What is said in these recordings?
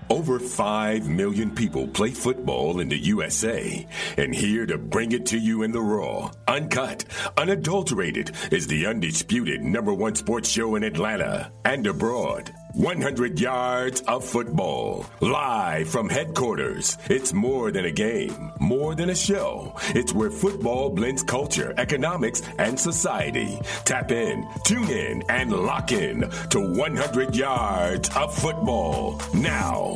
Over 5 million people play football in the USA, and here to bring it to you in the raw, uncut, unadulterated is the undisputed #1 sports show in Atlanta and abroad. 100 yards of football, live from headquarters. It's more than a game, more than a show. It's where football blends culture, economics, and society. Tap in, tune in, and lock in to 100 yards of football now.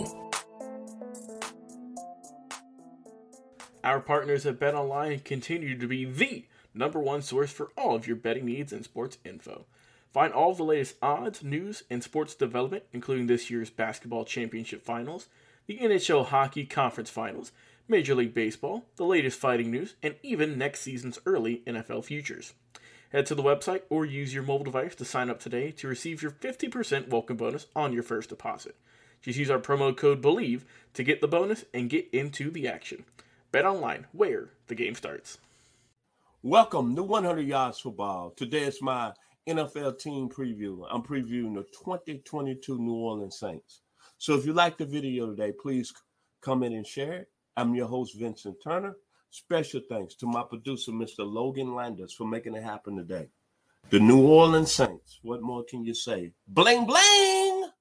Our partners at BetOnline continue to be the #1 source for all of your betting needs and sports info. Find all of the latest odds, news, and sports development, including this year's basketball championship finals, the NHL hockey conference finals, Major League Baseball, the latest fighting news, and even next season's early NFL futures. Head to the website or use your mobile device to sign up today to receive your 50% welcome bonus on your first deposit. Just use our promo code BELIEVE to get the bonus and get into the action. BetOnline, where the game starts. Welcome to 100 Yards Football. Today is my NFL team preview. I'm previewing the 2022 New Orleans Saints. So if you like the video today, please comment and share it. I'm your host, Vincent Turner. Special thanks to my producer, Mr. Logan Landers, for making it happen today. The New Orleans Saints. What more can you say? Bling, bling!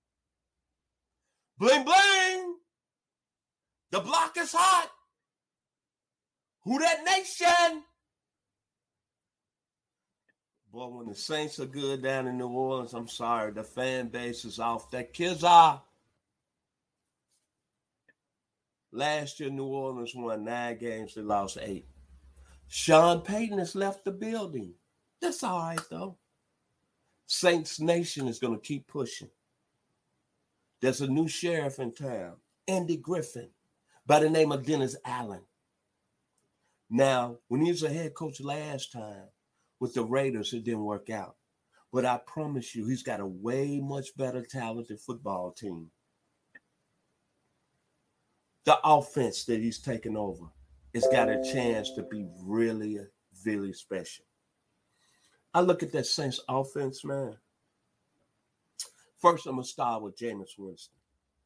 Bling, bling! The block is hot! Who that nation? Boy, when the Saints are good down in New Orleans, I'm sorry, the fan base is off their kizza. Last year, New Orleans won 9 games. They lost 8. Sean Payton has left the building. That's all right, though. Saints Nation is going to keep pushing. There's a new sheriff in town, Andy Griffin, by the name of Dennis Allen. Now, when he was a head coach last time with the Raiders, it didn't work out. But I promise you, he's got a way much better talented football team. The offense that he's taken over has got a chance to be really, really special. I look at that Saints offense, man. First, I'm going to start with Jameis Winston.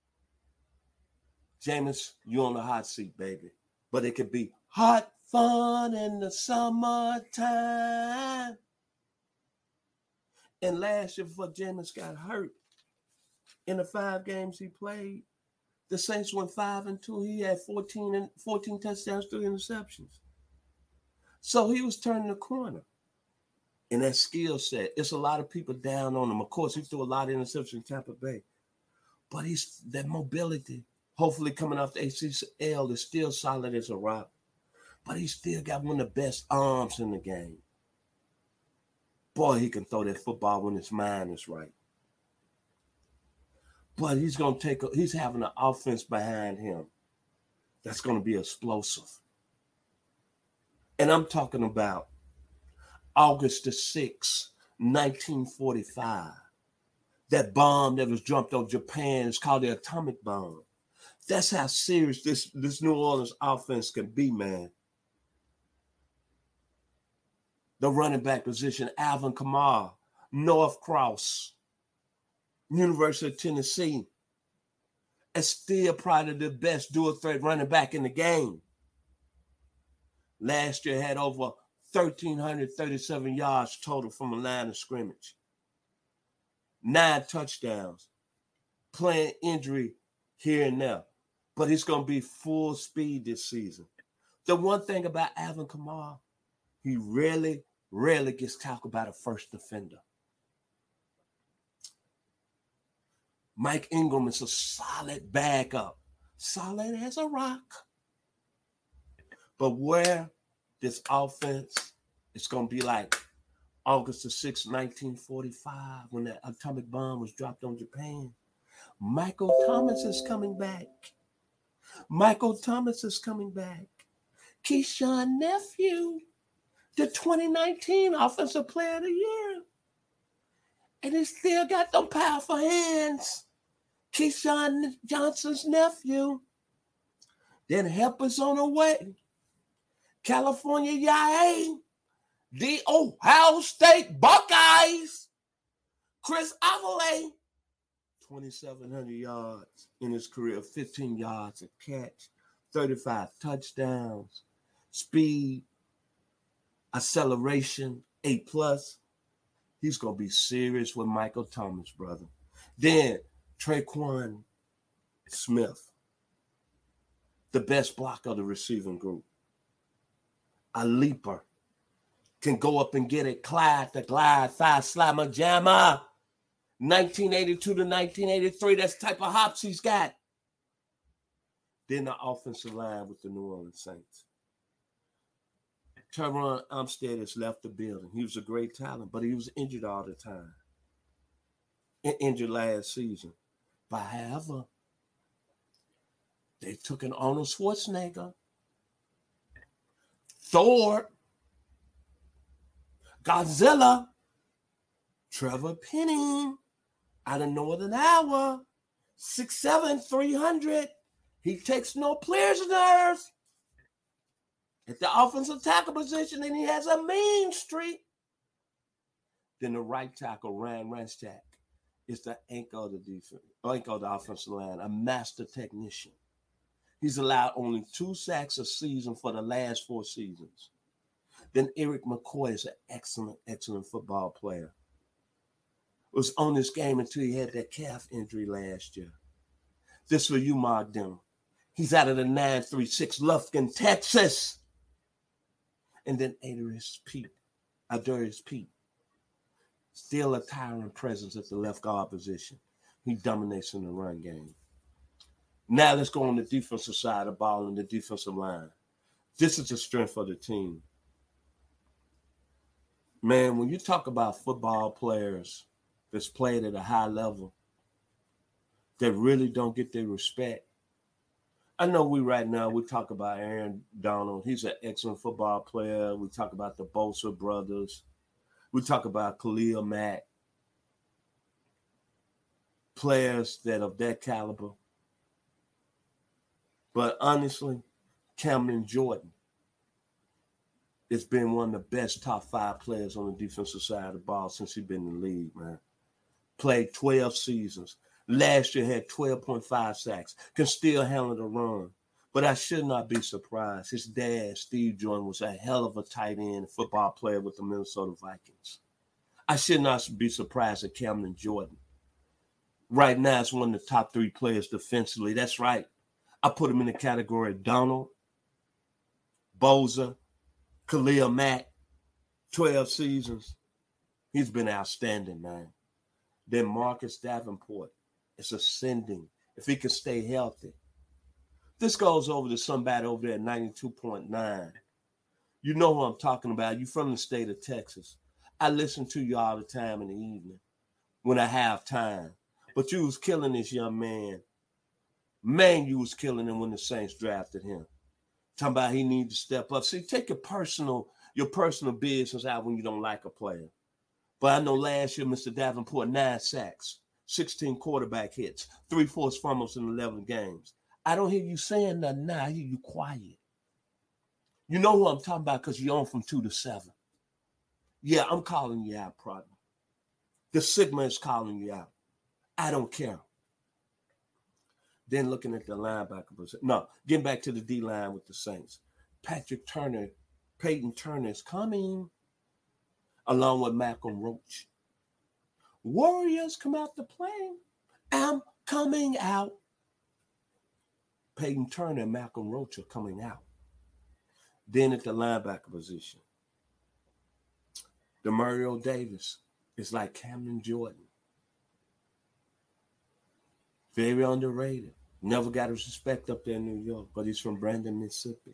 Jameis, you're on the hot seat, baby. But it could be hot fun in the summertime. And last year, before Jameis got hurt, in the 5 games he played, the Saints went 5-2. He had 14 touchdowns, 3 interceptions. So he was turning the corner. And that skill set, it's a lot of people down on him. Of course, he threw a lot of interceptions in Tampa Bay. But that mobility, hopefully coming off the ACL, is still solid as a rock. But he still got one of the best arms in the game. Boy, he can throw that football when his mind is right. But he's having an offense behind him that's going to be explosive. And I'm talking about August the 6th, 1945. That bomb that was dropped on Japan is called the atomic bomb. That's how serious this New Orleans offense can be, man. The running back position, Alvin Kamara, North Cross, University of Tennessee, is still probably the best dual threat running back in the game. Last year had over 1,337 yards total from a line of scrimmage. 9 touchdowns. Playing injury here and there. But he's going to be full speed this season. The one thing about Alvin Kamara, he rarely gets talked about a first defender. Mike Ingram is a solid backup. Solid as a rock. But where this offense is going to be like August the 6th, 1945, when that atomic bomb was dropped on Japan. Michael Thomas is coming back. Keyshawn Nephew, the 2019 Offensive Player of the Year. And he still got them powerful hands. Keyshawn Johnson's nephew. Then help us on the way. California YA. The Ohio State Buckeyes. Chris Olave. 2,700 yards in his career, 15 yards a catch, 35 touchdowns, speed, acceleration, A+. He's going to be serious with Michael Thomas, brother. Then Tre'Quan Smith, the best blocker of the receiving group. A leaper. Can go up and get it. Clyde, the glide, five slammer jammer. 1982 to 1983, that's the type of hops he's got. Then the offensive line with the New Orleans Saints. Teron Armstead has left the building. He was a great talent, but he was injured all the time. Injured last season. But however, they took an Arnold Schwarzenegger, Thor, Godzilla, Trevor Penning, out of Northern Iowa, 6'7", 300. He takes no prisoners at the offensive tackle position, and he has a mean streak. Then the right tackle, Ryan Ramczyk, is the anchor of the defense, anchor of the offensive line, a master technician. He's allowed only 2 sacks a season for the last 4 seasons. Then Eric McCoy is an excellent football player. Was on this game until he had that calf injury last year. This for you, Mark Denham. He's out of the 936 Lufkin, Texas. And then Adarius Peat. Still a tyrant presence at the left guard position. He dominates in the run game. Now let's go on the defensive side of the ball and the defensive line. This is the strength of the team. Man, when you talk about football players that's played at a high level that really don't get their respect, I know we talk about Aaron Donald. He's an excellent football player. We talk about the Bosa brothers. We talk about Khalil Mack. Players that of that caliber. But honestly, Cameron Jordan has been one of the best top 5 players on the defensive side of the ball since he's been in the league, man. Played 12 seasons. Last year had 12.5 sacks. Can still handle the run. But I should not be surprised. His dad, Steve Jordan, was a hell of a tight end football player with the Minnesota Vikings. I should not be surprised at Cameron Jordan. Right now, it's one of the top 3 players defensively. That's right. I put him in the category of Donald, Bosa, Khalil Mack, 12 seasons. He's been outstanding, man. Then Marcus Davenport is ascending if he can stay healthy. This goes over to somebody over there at 92.9. You know who I'm talking about. You're from the state of Texas. I listen to you all the time in the evening when I have time. But you was killing this young man. Man, you was killing him when the Saints drafted him. Talking about he needs to step up. See, take your personal business out when you don't like a player. But I know last year, Mr. Davenport, 9 sacks, 16 quarterback hits, 3 forced fumbles in 11 games. I don't hear you saying nothing now. I hear you quiet. You know who I'm talking about because you're on from 2 to 7. Yeah, I'm calling you out, partner. The Sigma is calling you out. I don't care. Then looking at the linebacker position. No, getting back to the D-line with the Saints. Peyton Turner is coming, along with Malcolm Roach. Warriors come out to play. I'm coming out. Peyton Turner and Malcolm Roach are coming out. Then at the linebacker position, Demario Davis is like Cameron Jordan. Very underrated. Never got his respect up there in New York, but he's from Brandon, Mississippi.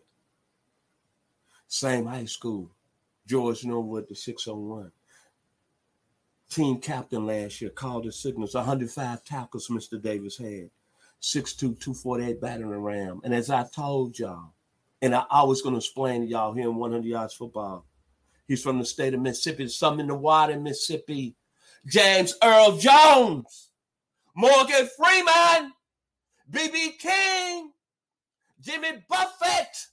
Same high school. George Norwood, the 601. Team captain last year, called the signals. 105 tackles Mr. Davis had. 6'2", 248 battering ram. And as I told y'all, and I always going to explain to y'all here in 100 Yards Football, he's from the state of Mississippi. There's something in the water in Mississippi. James Earl Jones, Morgan Freeman, B.B. King, Jimmy Buffett,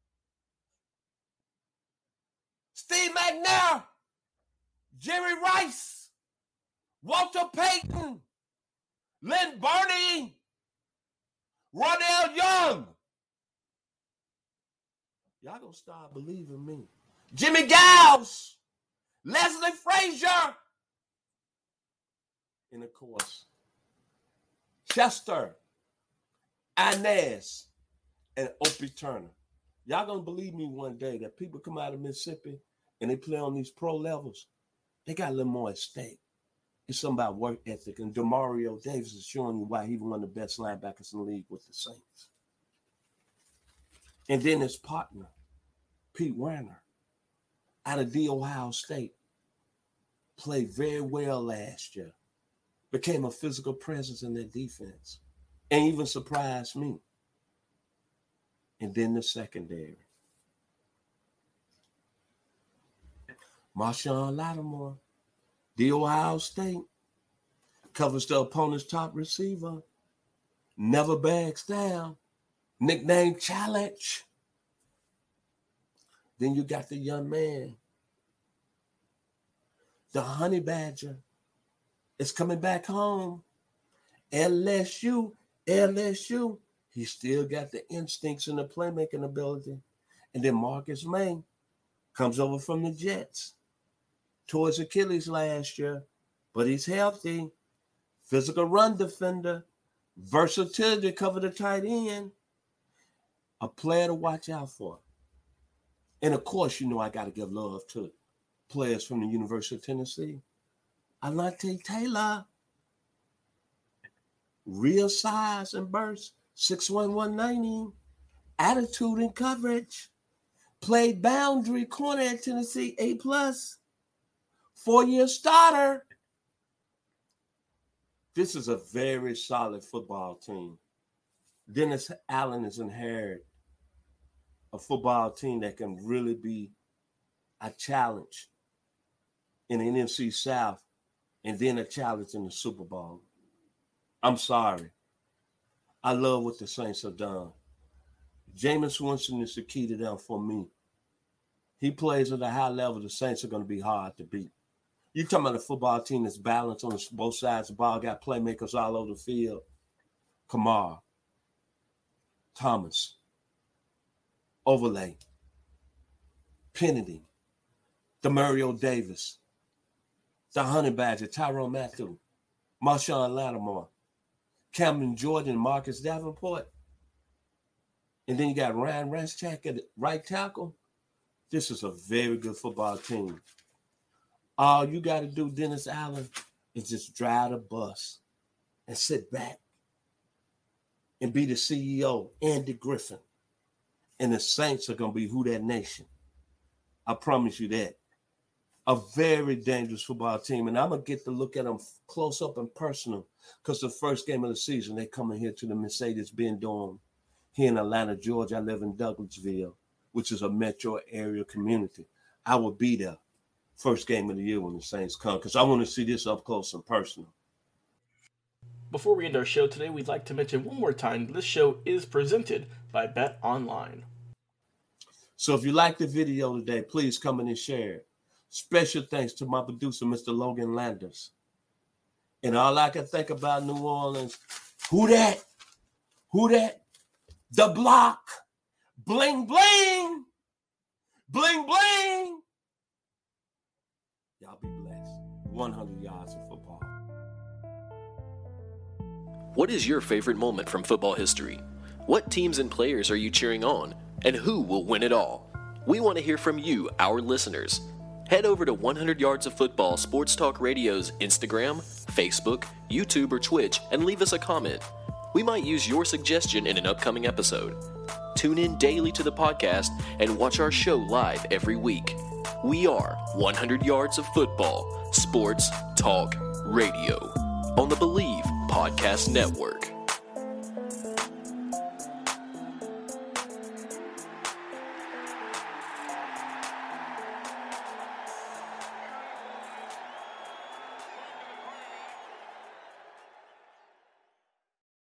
Steve McNair, Jerry Rice, Walter Payton, Lynn Burney, Ronell Young. Y'all gonna start believing me. Jimmy Gauss, Leslie Frazier, and of course, Chester, Inez, and Opie Turner. Y'all gonna believe me one day that people come out of Mississippi and they play on these pro levels, they got a little more at stake. It's something about work ethic, and DeMario Davis is showing you why he's one of the best linebackers in the league with the Saints. And then his partner, Pete Werner, out of the Ohio State, played very well last year, became a physical presence in their defense, and even surprised me. And then the secondary. Marshawn Lattimore, the Ohio State, covers the opponent's top receiver, never backs down, nicknamed Challenge. Then you got the young man, the Honey Badger, is coming back home. LSU. He still got the instincts and the playmaking ability. And then Marcus May comes over from the Jets. Towards Achilles last year, but he's healthy. Physical run defender. Versatility to cover the tight end. A player to watch out for. And of course, you know I got to give love to players from the University of Tennessee. Alante Taylor. Real size and burst. 6'1", 190. Attitude and coverage. Played boundary corner at Tennessee, A+. 4-year starter. This is a very solid football team. Dennis Allen has inherited a football team that can really be a challenge in the NFC South and then a challenge in the Super Bowl. I'm sorry. I love what the Saints have done. Jameis Winston is the key to them for me. He plays at a high level. The Saints are going to be hard to beat. You're talking about a football team that's balanced on both sides of the ball, got playmakers all over the field. Kamara, Thomas, Overlay, Kennedy, DeMario Davis, the Honey Badger, Tyrann Mathieu, Marshawn Lattimore, Cameron Jordan, Marcus Davenport. And then you got Ryan Ramczyk at right tackle. This is a very good football team. All you got to do, Dennis Allen, is just drive the bus and sit back and be the CEO, Andy Griffin. And the Saints are going to be Who Dat Nation. I promise you that. A very dangerous football team. And I'm going to get to look at them close up and personal because the first game of the season, they coming here to the Mercedes-Benz Dome here in Atlanta, Georgia. I live in Douglasville, which is a metro area community. I will be there first game of the year when the Saints come because I want to see this up close and personal. Before we end our show today, we'd like to mention one more time this show is presented by Bet Online. So if you like the video today, please come in and share it. Special thanks to my producer, Mr. Logan Landers. And all I can think about New Orleans, who that? Who that? The block. Bling, bling. Bling, bling. Y'all be blessed. 100 yards of football. What is your favorite moment from football history? What teams and players are you cheering on? And who will win it all? We want to hear from you, our listeners. Head over to 100 Yards of Football Sports Talk Radio's Instagram, Facebook, YouTube, or Twitch and leave us a comment. We might use your suggestion in an upcoming episode. Tune in daily to the podcast and watch our show live every week. We are 100 Yards of Football Sports Talk Radio on the Believe Podcast Network.